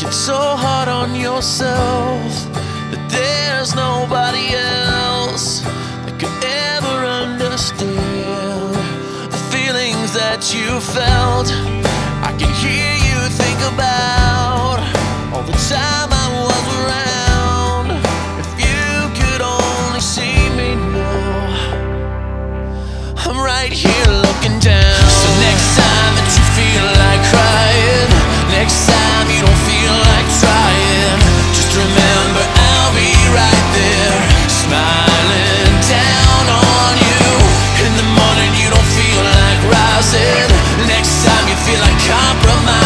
it so hard on yourself that there's nobody else that could ever understand the feelings that you felt. I can hear you think about all the time I was around. If you could only see me now, I'm right here looking down. So next time that you feel like crying, next time you don't feel like trying, just remember I'll be right there, smiling down on you. In the morning you don't feel like rising, next time you feel like compromise,